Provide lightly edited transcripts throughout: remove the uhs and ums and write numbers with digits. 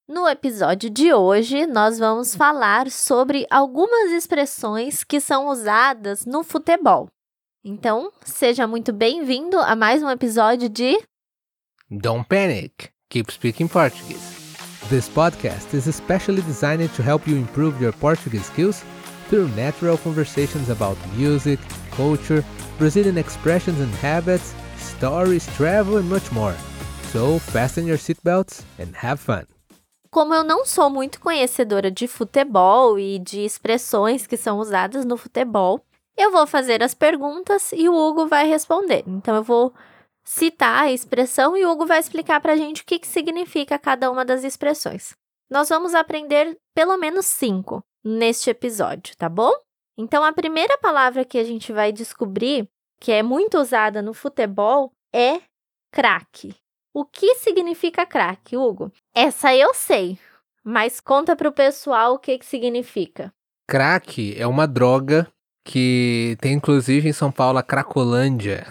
No episódio de hoje, nós vamos falar sobre algumas expressões que são usadas no futebol. Então, seja muito bem-vindo a mais um episódio de Don't Panic, Keep Speaking Portuguese. This podcast is especially designed to help you improve your Portuguese skills through natural conversations about music, culture, Brazilian expressions and habits, stories, travel and much more. So, fasten your seatbelts and have fun. Como eu não sou muito conhecedora de futebol e de expressões que são usadas no futebol, eu vou fazer as perguntas e o Hugo vai responder. Então, eu vou citar a expressão e o Hugo vai explicar pra gente o que significa cada uma das expressões. Nós vamos aprender pelo menos 5 neste episódio, tá bom? Então, a primeira palavra que a gente vai descobrir, que é muito usada no futebol, é craque. O que significa craque, Hugo? Essa eu sei, mas conta pro pessoal o que significa. Crack é uma droga que tem inclusive em São Paulo a Cracolândia,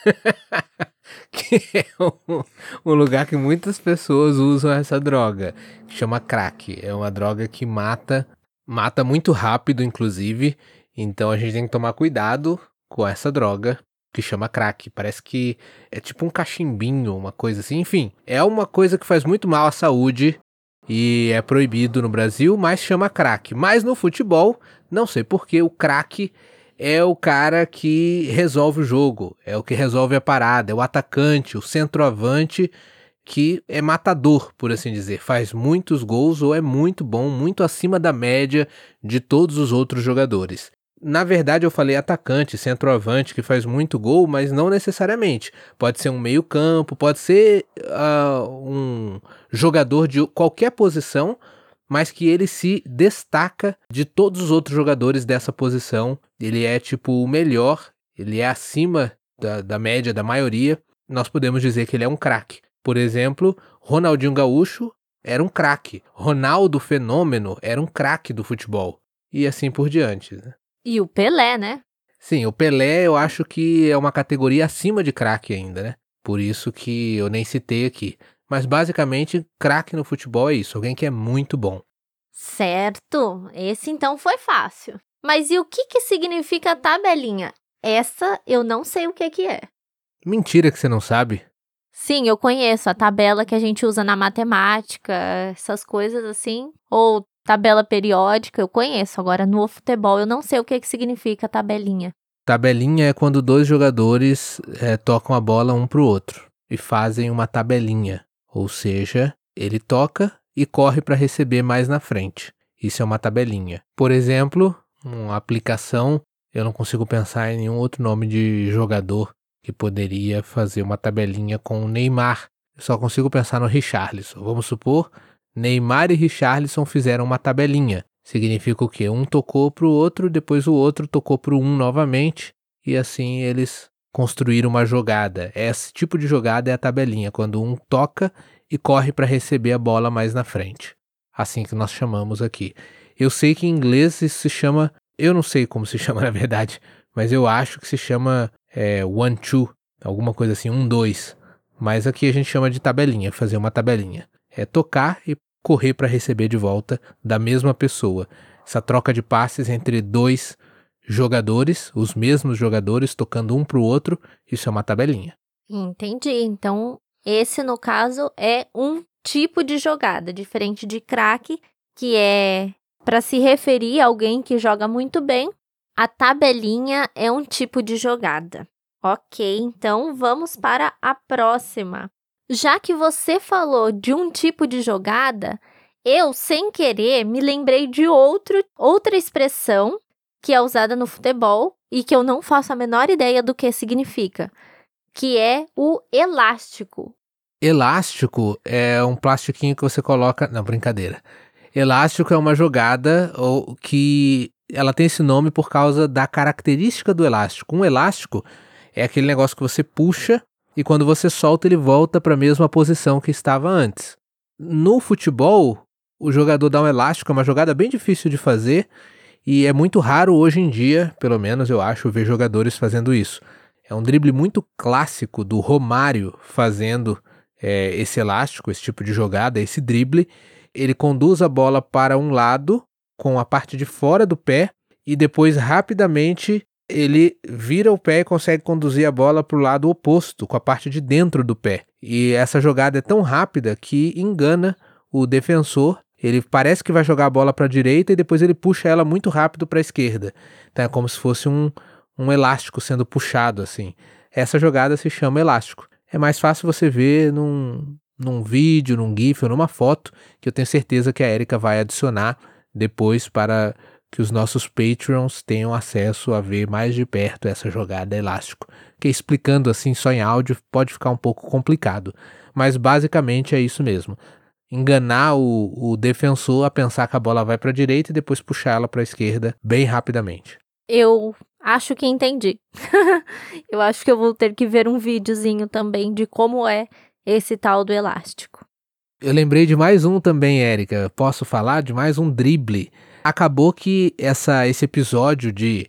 que é um lugar que muitas pessoas usam essa droga, que chama crack. É uma droga que mata muito rápido, inclusive, então a gente tem que tomar cuidado com essa droga que chama crack. Parece que é tipo um cachimbinho, uma coisa assim. Enfim, é uma coisa que faz muito mal à saúde e é proibido no Brasil, mas chama crack. Mas no futebol, não sei porquê, o crack é o cara que resolve o jogo, é o que resolve a parada, é o atacante, o centroavante que é matador, por assim dizer. Faz muitos gols ou é muito bom, muito acima da média de todos os outros jogadores. Na verdade, eu falei atacante, centroavante, que faz muito gol, mas não necessariamente. Pode ser um meio-campo, pode ser um jogador de qualquer posição, mas que ele se destaca de todos os outros jogadores dessa posição. Ele é tipo o melhor, ele é acima da média da maioria. Nós podemos dizer que ele é um craque. Por exemplo, Ronaldinho Gaúcho era um craque. Ronaldo Fenômeno era um craque do futebol. E assim por diante, né? E o Pelé, né? Sim, o Pelé eu acho que é uma categoria acima de craque ainda, né? Por isso que eu nem citei aqui. Mas basicamente, craque no futebol é isso, alguém que é muito bom. Certo, esse então foi fácil. Mas e o que significa tabelinha? Essa eu não sei o que é. Mentira que você não sabe. Sim, eu conheço a tabela que a gente usa na matemática, essas coisas assim, ou tabela periódica, eu conheço. Agora, no futebol, eu não sei o que significa tabelinha. Tabelinha é quando dois jogadores tocam a bola um pro outro e fazem uma tabelinha. Ou seja, ele toca e corre para receber mais na frente. Isso é uma tabelinha. Por exemplo, uma aplicação, eu não consigo pensar em nenhum outro nome de jogador que poderia fazer uma tabelinha com o Neymar. Eu só consigo pensar no Richarlison. Vamos supor, Neymar e Richarlison fizeram uma tabelinha. Significa o quê? Um tocou pro outro, depois o outro tocou pro um novamente, e assim eles construíram uma jogada. Esse tipo de jogada é a tabelinha, quando um toca e corre para receber a bola mais na frente. Assim que nós chamamos aqui. Eu sei que em inglês isso se chama, eu não sei como se chama na verdade, mas eu acho que se chama 1-2, alguma coisa assim, 1-2. Mas aqui a gente chama de tabelinha, fazer uma tabelinha. É tocar e correr para receber de volta da mesma pessoa. Essa troca de passes entre dois jogadores, os mesmos jogadores tocando um para o outro, isso é uma tabelinha. Entendi. Então, esse, no caso, é um tipo de jogada, diferente de craque, que é para se referir a alguém que joga muito bem. A tabelinha é um tipo de jogada. Ok, então vamos para a próxima. Já que você falou de um tipo de jogada, eu, sem querer, me lembrei de outra expressão que é usada no futebol e que eu não faço a menor ideia do que significa, que é o elástico. Elástico é um plastiquinho que você coloca... Não, brincadeira. Elástico é uma jogada que ela tem esse nome por causa da característica do elástico. Um elástico é aquele negócio que você puxa e quando você solta ele volta para a mesma posição que estava antes. No futebol, o jogador dá um elástico, é uma jogada bem difícil de fazer e é muito raro hoje em dia, pelo menos eu acho, ver jogadores fazendo isso. É um drible muito clássico do Romário fazendo esse elástico, esse tipo de jogada, esse drible, ele conduz a bola para um lado com a parte de fora do pé e depois rapidamente ele vira o pé e consegue conduzir a bola para o lado oposto, com a parte de dentro do pé. E essa jogada é tão rápida que engana o defensor. Ele parece que vai jogar a bola para a direita e depois ele puxa ela muito rápido para a esquerda. Então é como se fosse um elástico sendo puxado assim. Essa jogada se chama elástico. É mais fácil você ver num vídeo, num GIF ou numa foto, que eu tenho certeza que a Erika vai adicionar depois para que os nossos Patreons tenham acesso a ver mais de perto essa jogada elástico. Que explicando assim só em áudio pode ficar um pouco complicado, mas basicamente é isso mesmo. Enganar o defensor a pensar que a bola vai para a direita e depois puxar ela para a esquerda bem rapidamente. Eu acho que entendi. Eu acho que eu vou ter que ver um videozinho também de como é esse tal do elástico. Eu lembrei de mais um também, Erika. Posso falar de mais um drible? Acabou que esse episódio de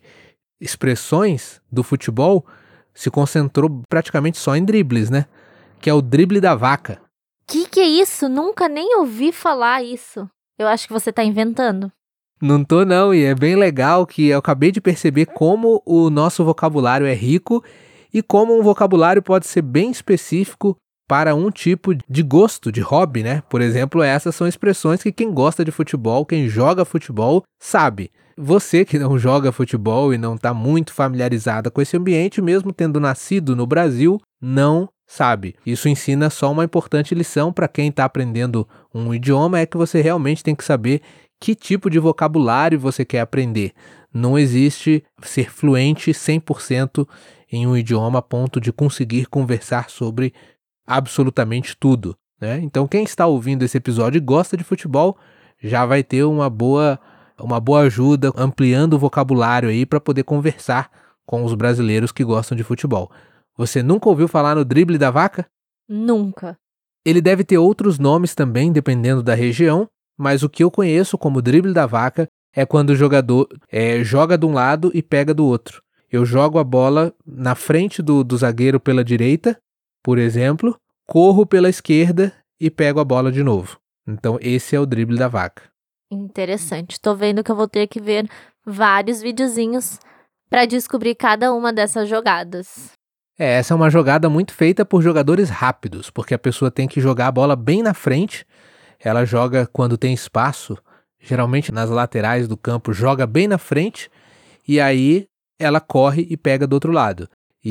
expressões do futebol se concentrou praticamente só em dribles, né? Que é o drible da vaca. Que é isso? Nunca nem ouvi falar isso. Eu acho que você tá inventando. Não tô não, e é bem legal que eu acabei de perceber como o nosso vocabulário é rico e como um vocabulário pode ser bem específico para um tipo de gosto, de hobby, né? Por exemplo, essas são expressões que quem gosta de futebol, quem joga futebol, sabe. Você que não joga futebol e não está muito familiarizada com esse ambiente, mesmo tendo nascido no Brasil, não sabe. Isso ensina só uma importante lição para quem está aprendendo um idioma, é que você realmente tem que saber que tipo de vocabulário você quer aprender. Não existe ser fluente 100% em um idioma a ponto de conseguir conversar sobre absolutamente tudo, né? Então quem está ouvindo esse episódio e gosta de futebol já vai ter uma boa ajuda ampliando o vocabulário aí para poder conversar com os brasileiros que gostam de futebol. Você nunca ouviu falar no drible da vaca? Nunca. Ele deve ter outros nomes também, dependendo da região, mas o que eu conheço como drible da vaca é quando o jogador joga de um lado e pega do outro. Eu jogo a bola na frente do zagueiro pela direita, por exemplo, corro pela esquerda e pego a bola de novo. Então esse é o drible da vaca. Interessante. Tô vendo que eu vou ter que ver vários videozinhos para descobrir cada uma dessas jogadas. Essa é uma jogada muito feita por jogadores rápidos, porque a pessoa tem que jogar a bola bem na frente. Ela joga quando tem espaço, geralmente nas laterais do campo, joga bem na frente e aí ela corre e pega do outro lado.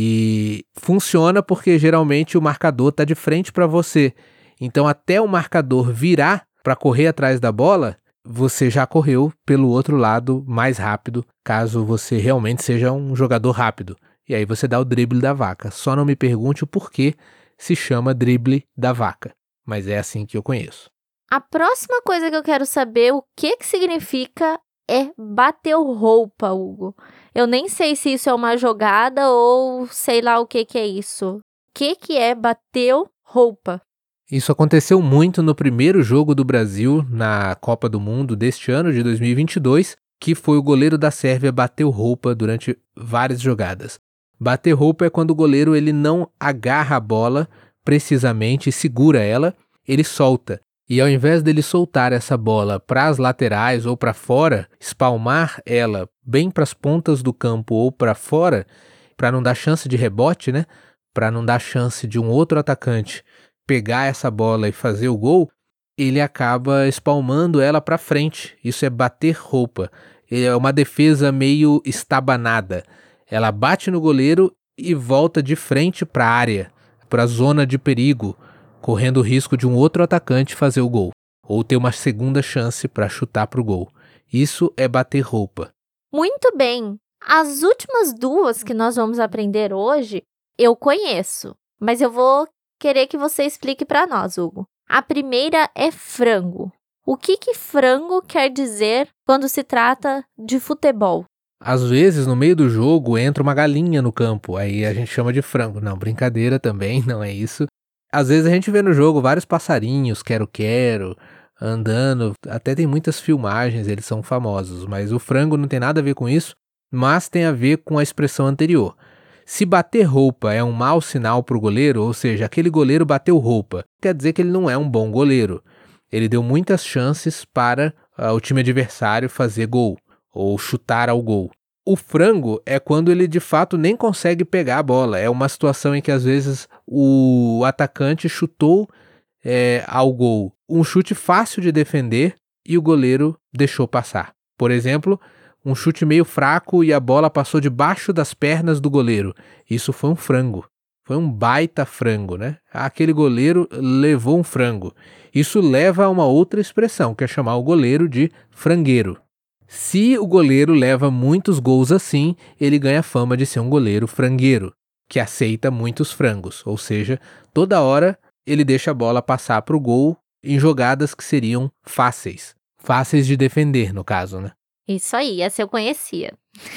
E funciona porque geralmente o marcador está de frente para você. Então até o marcador virar para correr atrás da bola, você já correu pelo outro lado mais rápido, caso você realmente seja um jogador rápido. E aí você dá o drible da vaca. Só não me pergunte o porquê se chama drible da vaca, mas é assim que eu conheço. A próxima coisa que eu quero saber o que significa é bateu roupa, Hugo. Eu nem sei se isso é uma jogada ou sei lá o que é isso. O que é bateu roupa? Isso aconteceu muito no primeiro jogo do Brasil na Copa do Mundo deste ano, de 2022, que foi o goleiro da Sérvia bateu roupa durante várias jogadas. Bater roupa é quando o goleiro ele não agarra a bola precisamente e segura ela, ele solta. E ao invés dele soltar essa bola para as laterais ou para fora, espalmar ela bem para as pontas do campo ou para fora, para não dar chance de rebote, né? Para não dar chance de um outro atacante pegar essa bola e fazer o gol, ele acaba espalmando ela para frente. Isso é bater roupa. É uma defesa meio estabanada. Ela bate no goleiro e volta de frente para a área, para a zona de perigo, correndo o risco de um outro atacante fazer o gol, ou ter uma segunda chance para chutar para o gol. Isso é bater roupa. Muito bem. As últimas duas que nós vamos aprender hoje, eu conheço, mas eu vou querer que você explique para nós, Hugo. A primeira é frango. O que frango quer dizer quando se trata de futebol? Às vezes, no meio do jogo, entra uma galinha no campo, aí a gente chama de frango. Não, brincadeira também, não é isso. Às vezes a gente vê no jogo vários passarinhos, quero-quero, andando. Até tem muitas filmagens, eles são famosos, mas o frango não tem nada a ver com isso, mas tem a ver com a expressão anterior. Se bater roupa é um mau sinal para o goleiro, ou seja, aquele goleiro bateu roupa, quer dizer que ele não é um bom goleiro. Ele deu muitas chances para o time adversário fazer gol ou chutar ao gol. O frango é quando ele de fato nem consegue pegar a bola. É uma situação em que às vezes o atacante chutou ao gol um chute fácil de defender e o goleiro deixou passar. Por exemplo, um chute meio fraco e a bola passou debaixo das pernas do goleiro. Isso foi um frango. Foi um baita frango, né? Aquele goleiro levou um frango. Isso leva a uma outra expressão, que é chamar o goleiro de frangueiro. Se o goleiro leva muitos gols assim, ele ganha fama de ser um goleiro frangueiro, que aceita muitos frangos, ou seja, toda hora ele deixa a bola passar para o gol em jogadas que seriam fáceis. Fáceis de defender, no caso, né? Isso aí, essa eu conhecia.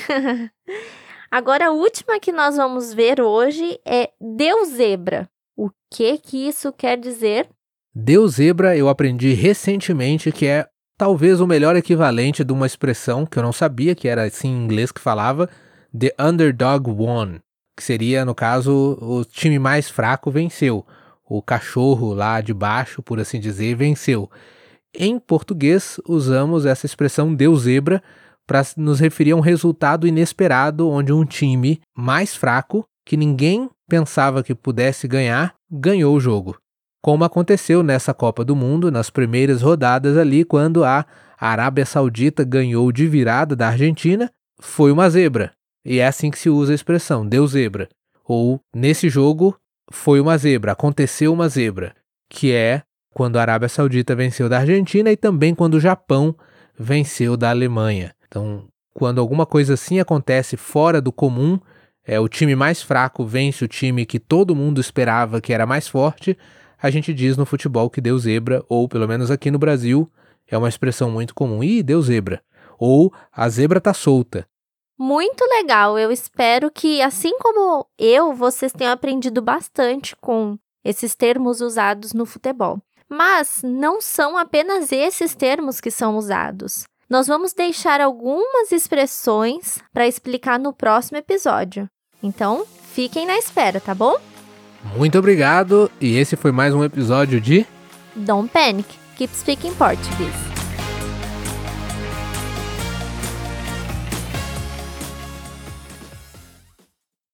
Agora, a última que nós vamos ver hoje é deu zebra. O que isso quer dizer? Deu zebra eu aprendi recentemente que é talvez o melhor equivalente de uma expressão que eu não sabia que era assim em inglês que falava, the underdog won, que seria, no caso, o time mais fraco venceu. O cachorro lá de baixo, por assim dizer, venceu. Em português, usamos essa expressão deu zebra para nos referir a um resultado inesperado onde um time mais fraco, que ninguém pensava que pudesse ganhar, ganhou o jogo. Como aconteceu nessa Copa do Mundo, nas primeiras rodadas ali, quando a Arábia Saudita ganhou de virada da Argentina, foi uma zebra. E é assim que se usa a expressão, deu zebra. Ou, nesse jogo, foi uma zebra, aconteceu uma zebra, que é quando a Arábia Saudita venceu da Argentina e também quando o Japão venceu da Alemanha. Então, quando alguma coisa assim acontece fora do comum, o time mais fraco vence o time que todo mundo esperava que era mais forte, a gente diz no futebol que deu zebra, ou pelo menos aqui no Brasil, é uma expressão muito comum. Ih, deu zebra. Ou a zebra tá solta. Muito legal, eu espero que, assim como vocês tenham aprendido bastante com esses termos usados no futebol. Mas não são apenas esses termos que são usados. Nós vamos deixar algumas expressões para explicar no próximo episódio. Então, fiquem na espera, tá bom? Muito obrigado, e esse foi mais um episódio de Don't Panic, Keep Speaking Portuguese.